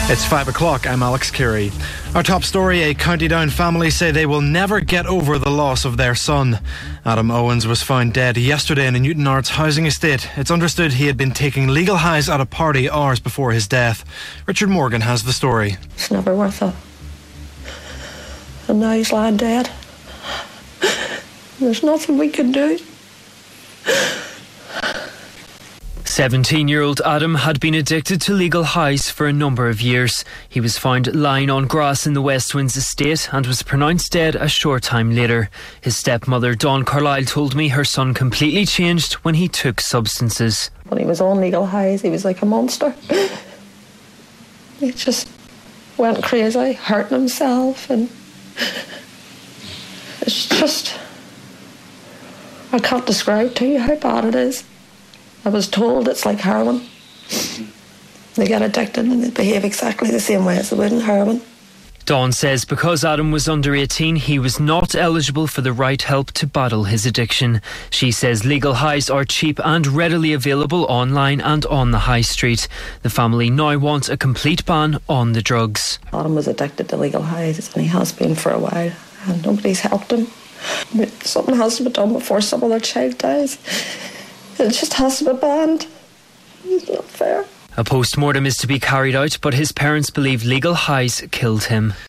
It's 5 o'clock. I'm Alex Carey. Our top story, a County Down family say they will never get over the loss of their son. Adam Owens was found dead yesterday in a Newton Arts housing estate. It's understood he had been taking legal highs at a party hours before his death. Richard Morgan has the story. It's never worth it. And now he's lying dead. There's nothing we can do. 17-year-old Adam had been addicted to legal highs for a number of years. He was found lying on grass in the West Winds estate and was pronounced dead a short time later. His stepmother Dawn Carlisle told me her son completely changed when he took substances. When he was on legal highs, he was like a monster. He just went crazy, hurting himself, and it's just, I can't describe to you how bad it is. I was told it's like heroin. They get addicted and they behave exactly the same way as they would in heroin. Dawn says because Adam was under 18, he was not eligible for the right help to battle his addiction. She says legal highs are cheap and readily available online and on the high street. The family now wants a complete ban on the drugs. Adam was addicted to legal highs and he has been for a while, and nobody's helped him. But something has to be done before some other child dies. It just has to be banned. It's not fair. A post-mortem is to be carried out, but his parents believe legal highs killed him.